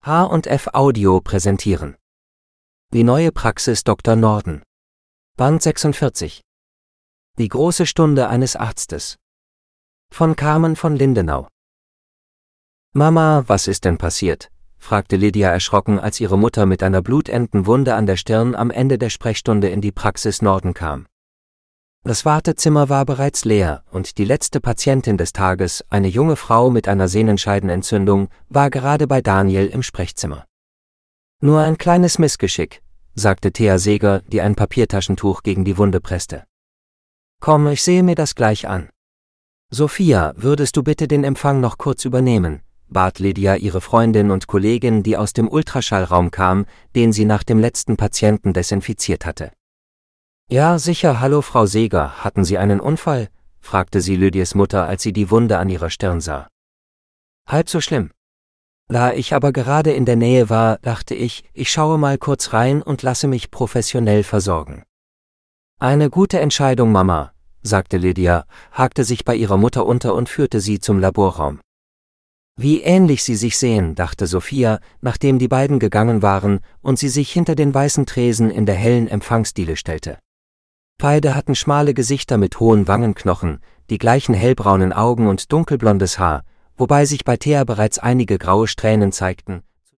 H&F Audio präsentieren die neue Praxis Dr. Norden. Band 46. Die große Stunde eines Arztes. Von Carmen von Lindenau. »Mama, was ist denn passiert?« fragte Lydia erschrocken, als ihre Mutter mit einer blutenden Wunde an der Stirn am Ende der Sprechstunde in die Praxis Norden kam. Das Wartezimmer war bereits leer und die letzte Patientin des Tages, eine junge Frau mit einer Sehnenscheidenentzündung, war gerade bei Daniel im Sprechzimmer. »Nur ein kleines Missgeschick«, sagte Thea Seeger, die ein Papiertaschentuch gegen die Wunde presste. »Komm, ich sehe mir das gleich an.« »Sophia, würdest du bitte den Empfang noch kurz übernehmen?« bat Lydia ihre Freundin und Kollegin, die aus dem Ultraschallraum kam, den sie nach dem letzten Patienten desinfiziert hatte. »Ja, sicher, hallo Frau Seeger, hatten Sie einen Unfall?« fragte sie Lydias Mutter, als sie die Wunde an ihrer Stirn sah. »Halb so schlimm. Da ich aber gerade in der Nähe war, dachte ich, ich schaue mal kurz rein und lasse mich professionell versorgen.« »Eine gute Entscheidung, Mama«, sagte Lydia, hakte sich bei ihrer Mutter unter und führte sie zum Laborraum. Wie ähnlich sie sich sehen, dachte Sophia, nachdem die beiden gegangen waren und sie sich hinter den weißen Tresen in der hellen Empfangsdiele stellte. Beide hatten schmale Gesichter mit hohen Wangenknochen, die gleichen hellbraunen Augen und dunkelblondes Haar, wobei sich bei Thea bereits einige graue Strähnen zeigten,